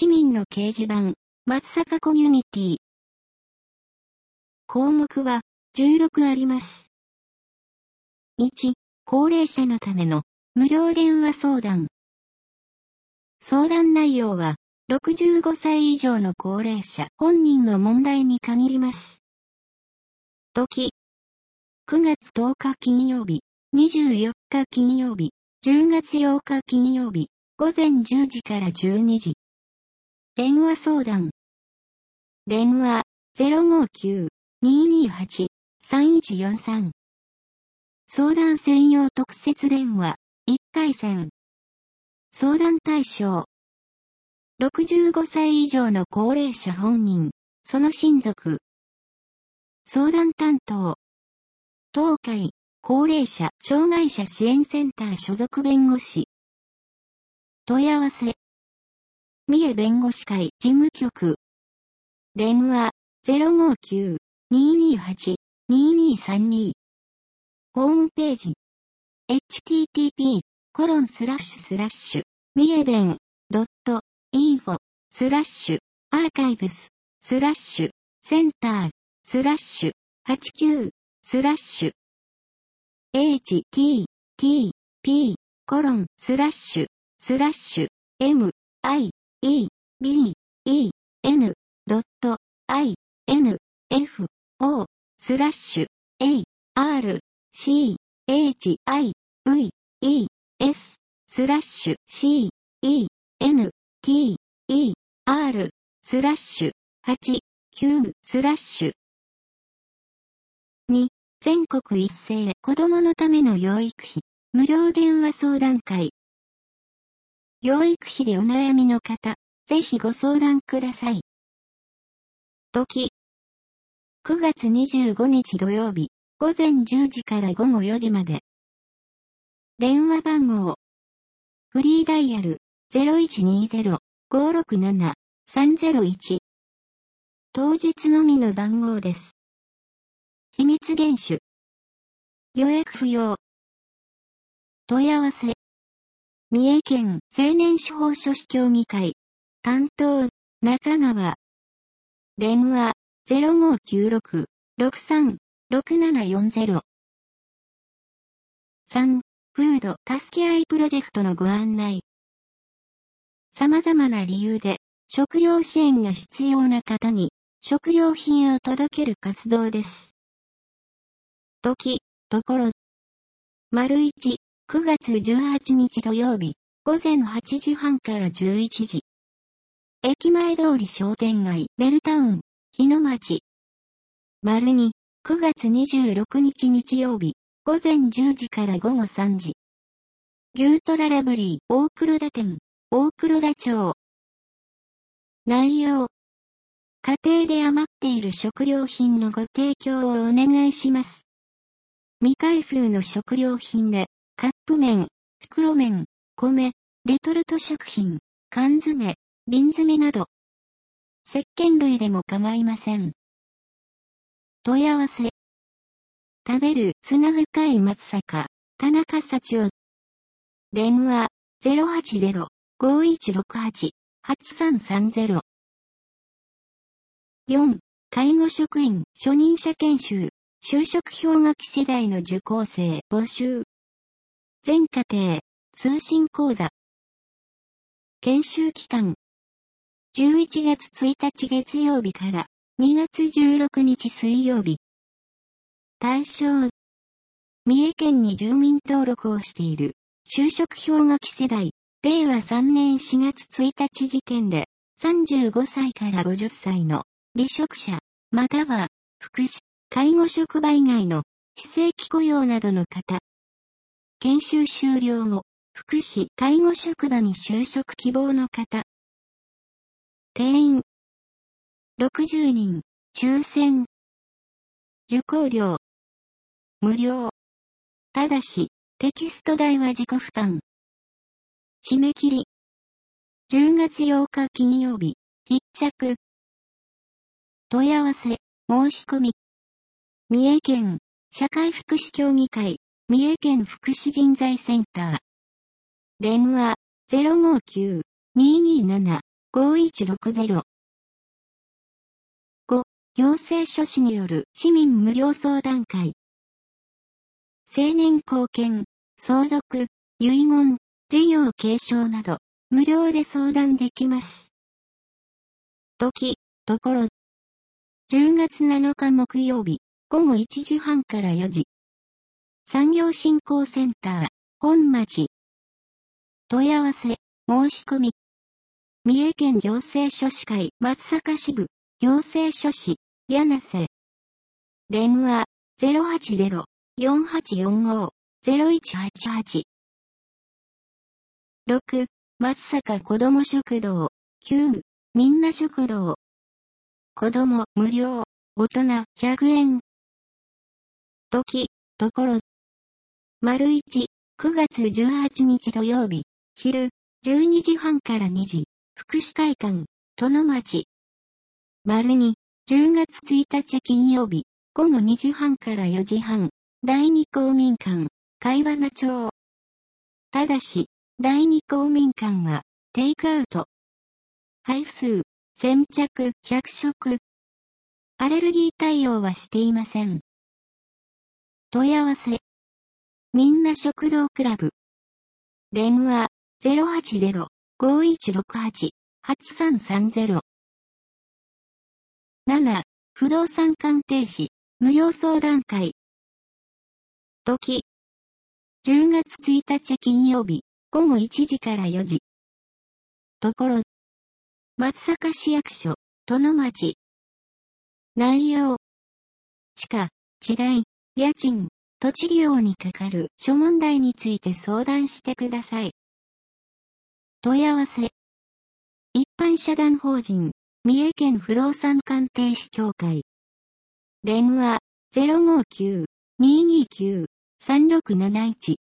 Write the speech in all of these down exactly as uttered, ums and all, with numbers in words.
市民の掲示板、松阪コミュニティ。項目はじゅうろくあります。いち、高齢者のための無料電話相談。相談内容はろくじゅうごさい以上の高齢者本人の問題に限ります。時。くがつとおか金曜日、にじゅうよっか金曜日、じゅうがつようか金曜日、ごぜんじゅうじからじゅうにじ。電話相談。電話 ゼロごきゅう にーにーはち さんいちよんさん。相談専用特設電話いっかいせん。相談対象。ろくじゅうごさい以上の高齢者本人、その親族。相談担当。東海、高齢者、障害者支援センター所属弁護士。問い合わせ。三重弁護士会事務局。電話 ゼロごきゅう にーにーはち にーにーさんに。ホームページ。エイチティーティーピー コロンスラッシュスラッシュ三重弁 .info スラッシュアーカイブススラッシュセンタースラッシュはちきゅうスラッシュ エイチティーティーピー コロンスラッシュスラッシュ エムアイイービーイーエヌ ドット アイエヌエフオー スラッシュ エーアールシーエイチアイブイイーエス スラッシュ シーイーエヌティーイーアール スラッシュはちきゅうスラッシュに全国一斉子供のための養育費無料電話相談会。養育費でお悩みの方、ぜひご相談ください。時。くがつにじゅうごにち土曜日、ごぜんじゅうじからごごよじまで。電話番号。フリーダイヤル ゼロいちにーゼロ ごろくなな さんゼロいち。当日のみの番号です。秘密厳守。予約不要。問い合わせ。三重県青年司法書士協議会。担当、中川。電話 ゼロごきゅうろく ろくさん ろくななよんゼロ。さん. フード助け合いプロジェクトのご案内。様々な理由で食料支援が必要な方に食料品を届ける活動です。時、ところ。丸一、くがつじゅうはちにち土曜日、ごぜんはちじはんからじゅういちじ。駅前通り商店街、ベルタウン、日野町。丸二、くがつにじゅうろくにち日曜日、ごぜんじゅうじからごごさんじ。牛トララブリー、大黒田店、大黒田町。内容。家庭で余っている食料品のご提供をお願いします。未開封の食料品で、カップ麺、袋麺、米、レトルト食品、缶詰、瓶詰など。石鹸類でも構いません。問い合わせ。食べる砂深い松阪、田中幸男。電話 ゼロはちゼロ ごいちろくはち はちさんさんゼロ。よん. 介護職員初任者研修、就職氷河期世代の受講生募集。全課程、通信講座。研修期間。じゅういちがつついたち月曜日からにがつじゅうろくにち水曜日。対象。三重県に住民登録をしている、就職氷河期世代、れいわさんねんしがつついたち時点で、さんじゅうごさいからごじゅっさいの離職者、または、福祉、介護職場以外の非正規雇用などの方。研修終了後、福祉、介護職場に就職希望の方。定員。ろくじゅうにん、抽選。受講料。無料。ただし、テキスト代は自己負担。締め切り。じゅうがつようか金曜日、必着。問い合わせ、申し込み。三重県、社会福祉協議会、三重県福祉人材センター。電話、ゼロごきゅう にーにーななごいちろくゼロ。ご. 行政書士による市民無料相談会。成年後見、相続、遺言、事業継承など、無料で相談できます。時、ところ。じゅうがつなのか木曜日、ごごいちじはんからよじ。産業振興センター、本町。問い合わせ、申し込み。三重県行政書士会松阪支部、行政書士、柳瀬。電話、ゼロはちゼロ よんはちよんご ゼロいちはちはち。ろく. 松阪子ども食堂。きゅう. みんな食堂。子ども無料、大人ひゃくえん。時、ところ。丸いち、くがつじゅうはちにち土曜日、昼、じゅうにじはんからにじ、福祉会館、殿町。丸に、じゅうがつついたち金曜日、ごごにじはんからよじはん、第二公民館、貝花町。ただし、第二公民館は、テイクアウト。配布数、先着ひゃくしょく。アレルギー対応はしていません。問い合わせ。みんな食堂クラブ。電話、ゼロはちゼロ ごいちろくはち はちさんさんゼロ。なな. 不動産鑑定士、無料相談会。時。じゅうがつついたち金曜日、ごごいちじからよじ。ところ。松阪市役所、殿町。内容。地価、地代、家賃、土地利用にかかる諸問題について相談してください。問い合わせ。一般社団法人、三重県不動産鑑定士協会。電話、ゼロごきゅう にーにーきゅう さんろくなないち。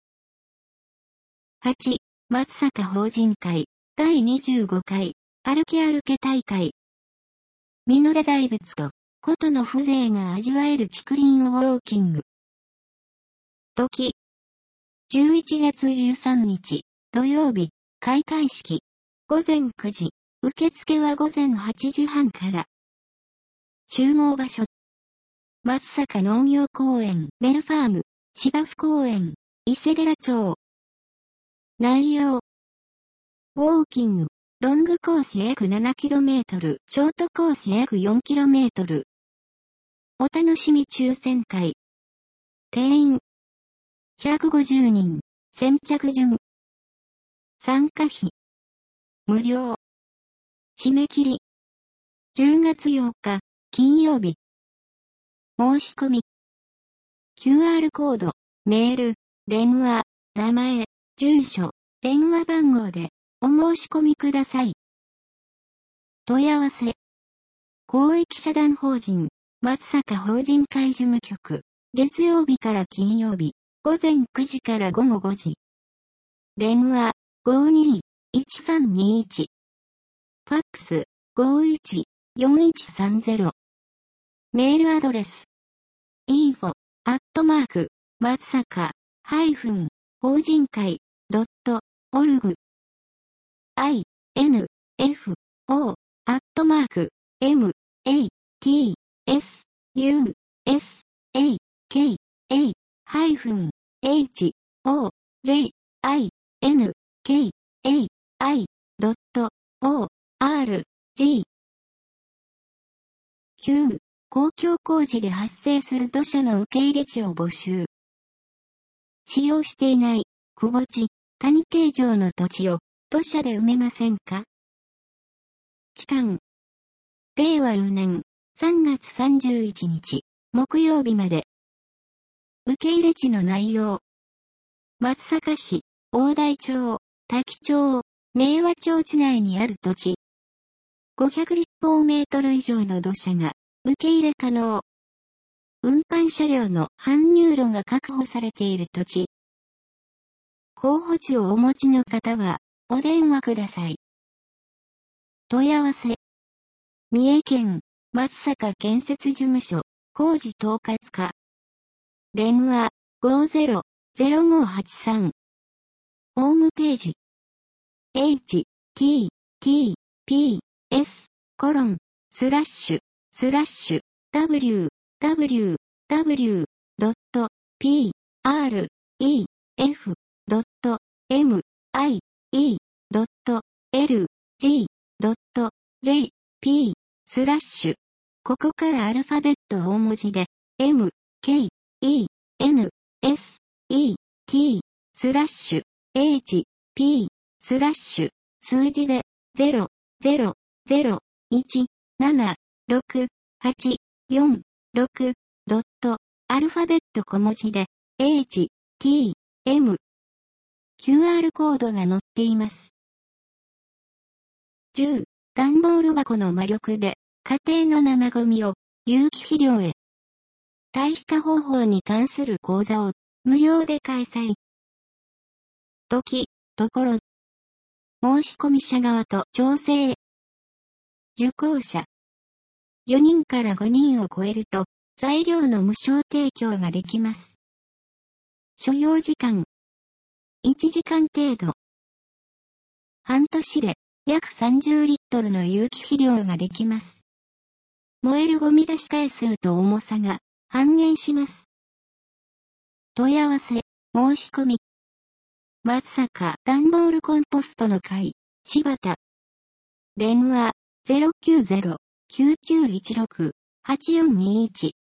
はち. 松阪法人会、だいにじゅうごかい、歩け歩け大会。美濃で大仏と、古都の風情が味わえる竹林をウォーキング。時。じゅういちがつじゅうさんにち、土曜日、開会式。ごぜんくじ、受付はごぜんはちじはんから。集合場所。松阪農業公園、ベルファーム、芝生公園、伊勢寺町。内容。ウォーキング、ロングコース約 ななキロメートル、ショートコース約 よんキロメートル。お楽しみ抽選会。定員。ひゃくごじゅうにん、先着順。参加費。無料。締め切り。じゅうがつようか、金曜日。申し込み。キューアール コード、メール、電話、名前、住所、電話番号でお申し込みください。問い合わせ。公益社団法人、松阪法人会事務局、月曜日から金曜日、ごぜんくじからごごごじ。電話、ごにーいちさんにいち。ファックス、ごいちよんいちさんゼロ。メールアドレス。インフォ、アットマーク、松阪、ハイフン、法人会、ドット、オルグ。i, n, f, o, アットマーク、m, a, t, s, u, s, a, k, a, ハイフン、h, o, j, i, n, k, a, i, ドット、o, r, g。きゅう. 公共工事で発生する土砂の受け入れ地を募集。使用していない、くぼ地、谷形状の土地を土砂で埋めませんか？期間。れいわよねんさんがつさんじゅういちにち、木曜日まで。受け入れ地の内容。松阪市、大台町、滝町、明和町地内にある土地。ごひゃくりっぽうメートル以上の土砂が受け入れ可能。運搬車両の搬入路が確保されている土地。候補地をお持ちの方は、お電話ください。問い合わせ。三重県、松阪建設事務所、工事統括課。電話、ごゼロ ゼロごはちさん。ホームページ。エイチ ティー ティー p, s, コロン、スラッシュ、スラッシュ、w, w, w, ドット、p, r, e, f, ドット、m, i, e, ドット、l, g, ドット、j, p, スラッシュ。ここからアルファベット大文字で、m, k, e, n, s, e, t, スラッシュ、h, p, スラッシュ、数字で、ゼロ、ゼロ、ゼロ、いち、なな、ろく、はち、よん、ろく、ドット、アルファベット小文字で、h, t, m、キューアール コードが載っています。じゅう、段ボール箱の魔力で、家庭の生ゴミを有機肥料へ。堆肥化方法に関する講座を無料で開催。時、ところ。申込者側と調整。受講者。よにんからごにんを超えると材料の無償提供ができます。所要時間。いちじかん程度。半年で約さんじゅうリットルの有機肥料ができます。燃えるゴミ出し回数と重さが半減します。問い合わせ、申し込み。松阪段ボールコンポストの会、柴田。電話、ゼロきゅうゼロ、きゅうきゅういちろく、はちよんにいち。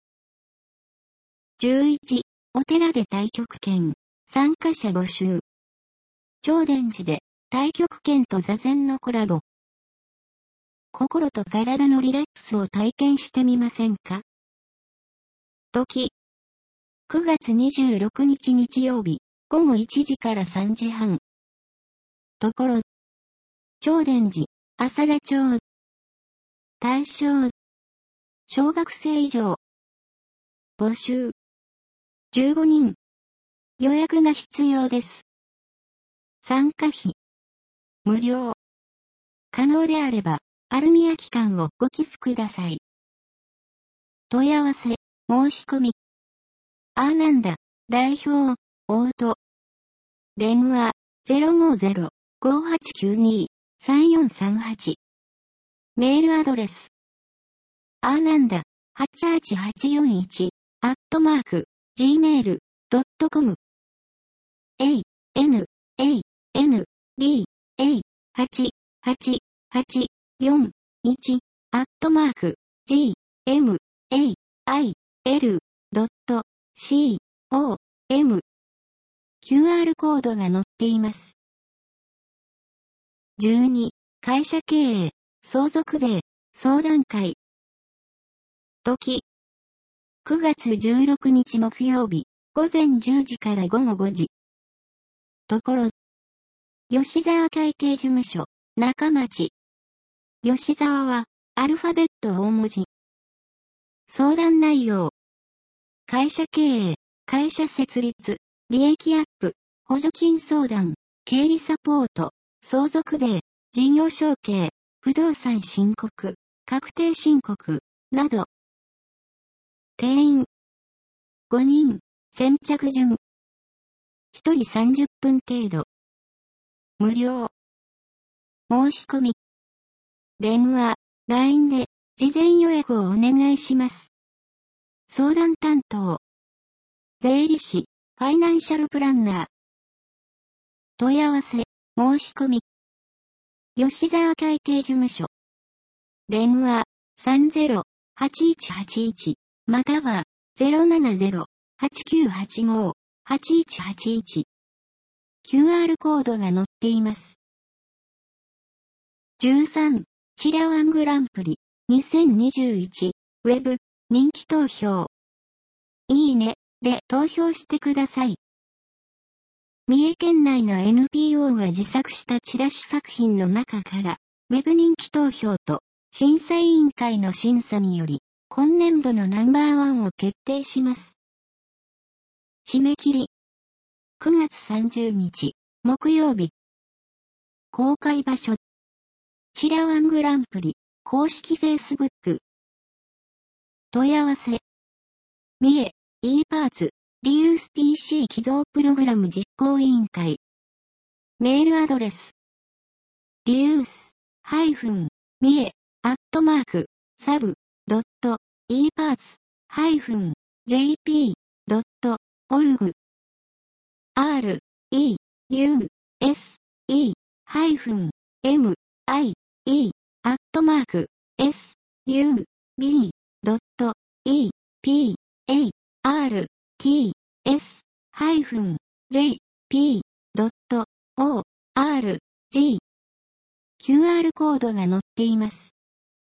じゅういち、お寺で太極拳、参加者募集。超伝寺で太極拳と座禅のコラボ。心と体のリラックスを体験してみませんか？時。くがつにじゅうろくにち日曜日、ごごいちじからさんじはん。ところ。超伝寺、浅田町。対象。小学生以上。募集。じゅうごにん。予約が必要です。参加費。無料。可能であれば、アルミア期間をご寄付ください。問い合わせ、申し込み。アーナンダ、代表、オート。電話、ゼロごゼロ、ごはちきゅうに、さんよんさんはち。メールアドレス。アーナンダ、はちはちはちよんいち、アットマーク、ジーメール、ドットコム。a, n, a, n, d, a, はち、はち、はち、よん、いち、アットマーク、g, m, a, i, l, ドット、c, o, m。キューアール コードが載っています。じゅうに、会社経営、相続税、相談会。時。くがつじゅうろくにち木曜日、ごぜんじゅうじからごごごじ。ところ。吉沢会計事務所、中町。吉沢は、アルファベット大文字。相談内容。会社経営、会社設立、利益アップ、補助金相談、経理サポート、相続税、事業承継、不動産申告、確定申告、など。定員。ごにん、先着順。ひとりさんじゅっぷん程度。無料。申し込み。電話、ライン で、事前予約をお願いします。相談担当。税理士、ファイナンシャルプランナー。問い合わせ、申し込み。吉沢会計事務所。電話、さんゼロ はちいちはちいち、または、ゼロななゼロ はちきゅうはちご はちいちはちいち。キューアール コードが載っています。じゅうさん、チラワングランプリ、にせんにじゅういち、ウェブ、人気投票。いいね、で投票してください。三重県内の エヌピーオー が自作したチラシ作品の中から、ウェブ人気投票と、審査委員会の審査により、今年度のナンバーワンを決定します。締め切り。くがつさんじゅうにち、木曜日。公開場所。チラワングランプリ、公式フェイスブック。問い合わせ。三重、e パーツ、リユース ピーシー 寄贈プログラム実行委員会。メールアドレス。リユース、 ハイフン、みえ、アットマーク、サブ、ドット、イーパーツ、ハイフン、ジェーピー、ドット、オルグ、R、E、U、S、E、ハイフン、M、I、E、アットマーク、S、U、B、ドット、E、P、A、R、T、S、ハイフン、J、P、ドット、O、R、G、キューアール コードが載っています。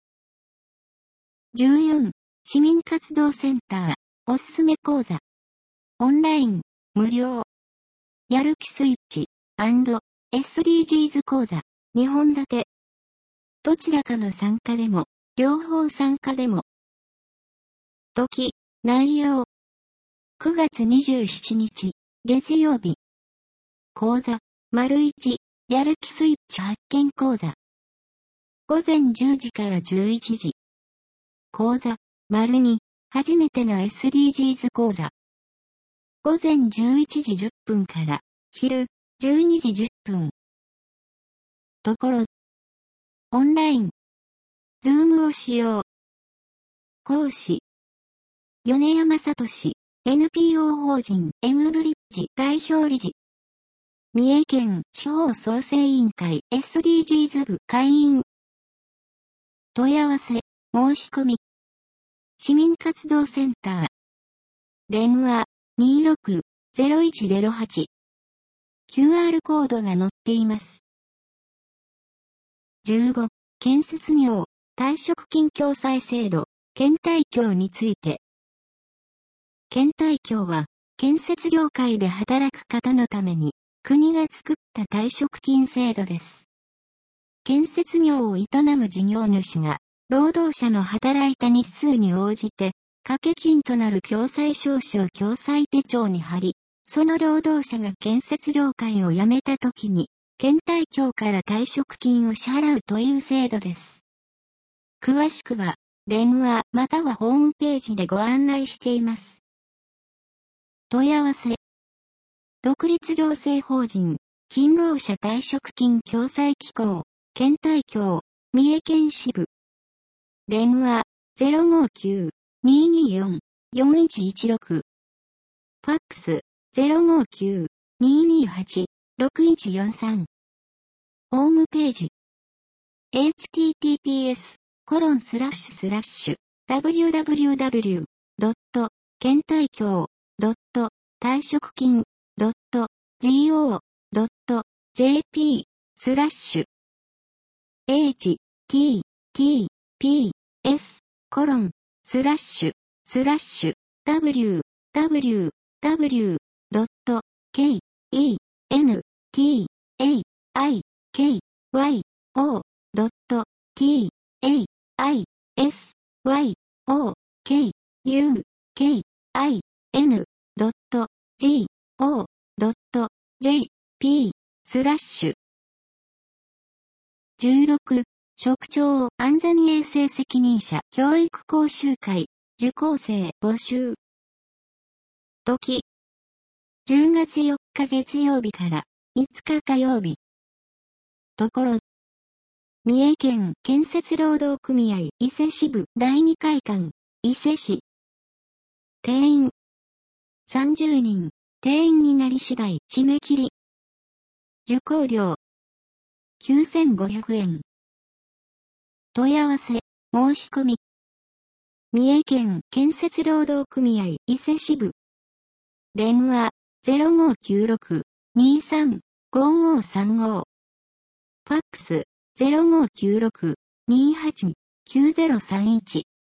じゅうよん、市民活動センター、おすすめ講座。オンライン、無料。やる気スイッチ、&エスディージーズ 講座、にほん立て。どちらかの参加でも、両方参加でも。時、内容。くがつにじゅうしちにち、月曜日。講座、丸いち、やる気スイッチ発見講座。ごぜんじゅうじからじゅういちじ。講座、丸に、初めての エスディージーズ 講座。ごぜんじゅういちじじゅっぷんから、昼、じゅうにじじゅっぷん。ところ、オンライン、ズームを使用。講師、米山聡、エヌピーオー 法人 M ブリッジ代表理事。三重県地方創生委員会 エスディージーズ 部会員。問い合わせ、申し込み。市民活動センター。電話、にーろく ゼロいちゼロはち。キューアール コードが載っています。じゅうご、建設業、退職金共済制度、県退協について。県退協は、建設業界で働く方のために、国が作った退職金制度です。建設業を営む事業主が、労働者の働いた日数に応じて、掛け金となる共済証書を共済手帳に貼り、その労働者が建設業界を辞めた時に、県退協から退職金を支払うという制度です。詳しくは、電話またはホームページでご案内しています。問い合わせ。独立行政法人、勤労者退職金共済機構、県退協、三重県支部。電話、ゼロごきゅう にーにーよん よんいちいちろく。ファックス、ゼロごきゅう にーにーはち ろくいちよんさん。ホームページ。エイチティーティーピーエス コロンスラッシュスラッシュ ダブリューダブリューダブリュー ドット、県退協、ドット、退職金、ドット、ゴー、ドット、ジェーピー、スラッシュ。エイチティーティーピーエス コロン、スラッシュ、スラッシュ、ダブリュー、ダブリュー、ダブリュー、ドット、ケー、イー、エヌ、ティー、エー、アイ、ケー、ワイ、オー、ドット、ティー、エー、アイ、エス、ワイ、オー、ケー、ユー、ケー、アイ、エヌ、ドット、ジー、オー、ドット、ジェー、ピー、スラッシュ。じゅうろく、職長安全衛生責任者教育講習会、受講生募集。時。じゅうがつよっか月曜日からいつか火曜日。ところ。三重県建設労働組合伊勢支部だいに会館、伊勢市。定員。さんじゅうにん、定員になり次第締め切り。受講料。きゅうせんごひゃくえん。問い合わせ、申し込み。三重県建設労働組合伊勢支部。電話、ゼロごきゅうろく にーさん ごごさんご。ファックス、ゼロごきゅうろく にーはち きゅうゼロさんいち。